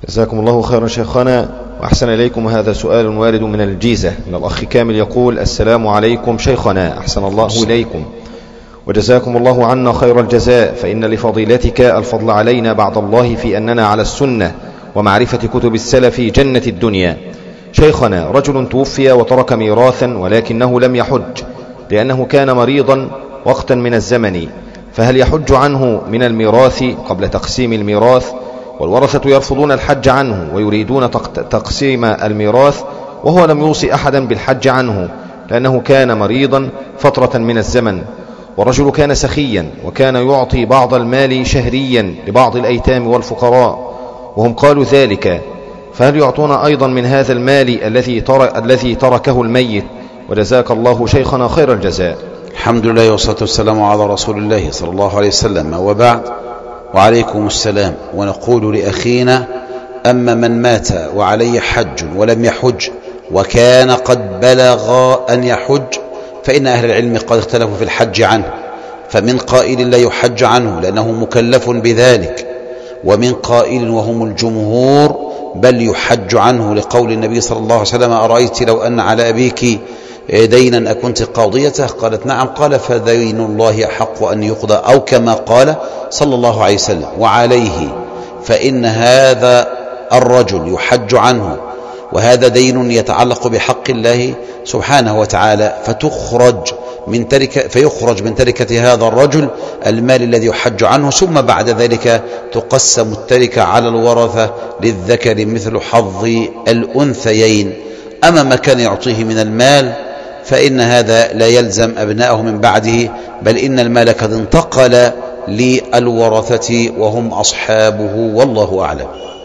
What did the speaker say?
جزاكم الله خيرا شيخنا وأحسن إليكم. هذا سؤال وارد من الجيزة من الأخ كامل يقول: السلام عليكم شيخنا، أحسن الله إليكم وجزاكم الله عنا خير الجزاء، فإن لفضيلتك الفضل علينا بعد الله في أننا على السنة ومعرفة كتب السلف جنة الدنيا. شيخنا، رجل توفي وترك ميراثا ولكنه لم يحج لأنه كان مريضا وقتا من الزمن، فهل يحج عنه من الميراث قبل تقسيم الميراث؟ والورثة يرفضون الحج عنه ويريدون تقسيم الميراث وهو لم يوصي أحدا بالحج عنه لأنه كان مريضا فترة من الزمن، والرجل كان سخيا وكان يعطي بعض المال شهريا لبعض الأيتام والفقراء وهم قالوا ذلك، فهل يعطون أيضا من هذا المال الذي تركه الميت؟ وجزاك الله شيخنا خير الجزاء. الحمد لله والصلاة والسلام على رسول الله صلى الله عليه وسلم، وبعد. وعليكم السلام. ونقول لأخينا: أما من مات وعليه حج ولم يحج وكان قد بلغ أن يحج فإن أهل العلم قد اختلفوا في الحج عنه، فمن قائل لا يحج عنه لأنه مكلف بذلك، ومن قائل وهم الجمهور بل يحج عنه لقول النبي صلى الله عليه وسلم: أرأيت لو أن على أبيك دينا أكنت قاضيته؟ قالت: نعم. قال: فدين الله أحق أن يقضى، أو كما قال صلى الله عليه وسلم. وعليه فإن هذا الرجل يحج عنه، وهذا دين يتعلق بحق الله سبحانه وتعالى، فيخرج من تركة هذا الرجل المال الذي يحج عنه، ثم بعد ذلك تقسم التركة على الورثة للذكر مثل حظ الأنثيين. أما ما كان يعطيه من المال فإن هذا لا يلزم أبنائه من بعده، بل إن المال قد انتقل للورثة وهم أصحابه، والله أعلم.